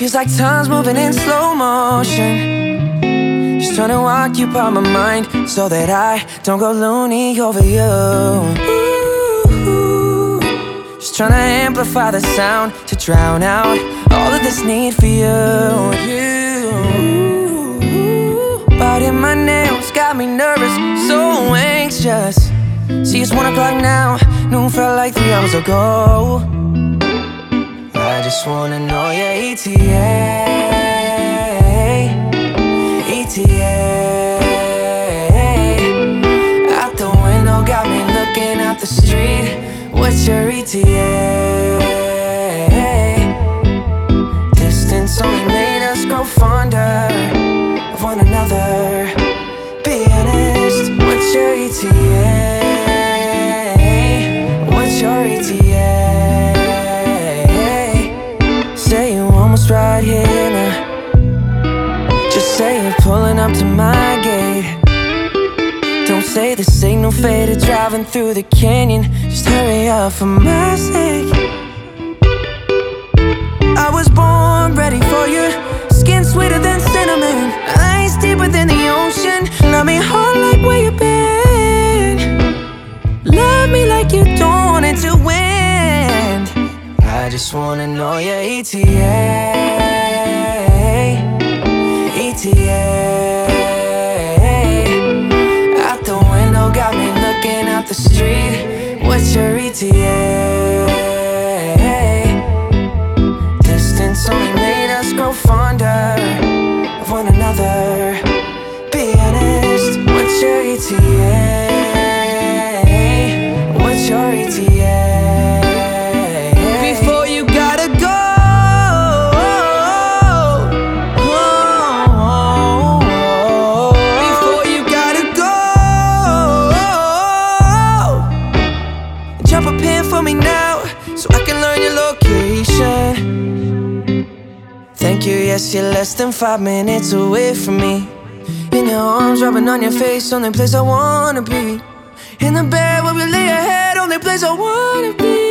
Feels like time's moving in slow motion. Just trying to occupy my mind so that I don't go loony over you. Ooh, just trying to amplify the sound to drown out all of this need for you. Biting my nails got me nervous, so anxious. See, it's 1 o'clock now, noon felt like 3 hours ago. I just wanna know your ETA. Out the window got me looking out the street. What's your ETA? Distance only made us grow fonder of one another. Be honest, what's your ETA? What's your ETA? Say you almost right here now. Just say you're pulling up to my gate. Don't say the signal faded driving through the canyon. Just hurry up for my sake. I was born ready for you. Skin sweeter than cinnamon, eyes deeper than the ocean. Love me hard like where you been. Love me like you don't want it to end. I just wanna know your ETA. Out the window got me looking out the street. What's your ETA? Distance only made us grow fonder of one another. Be honest, what's your ETA? What's your ETA? Before you gotta go. Before you gotta go. Drop a pin for me now so I can learn your location. Thank you, yes, you're less than 5 minutes away from me. In your arms, rubbing on your face, only place I wanna be. In the bed where we lay your head, only place I wanna be.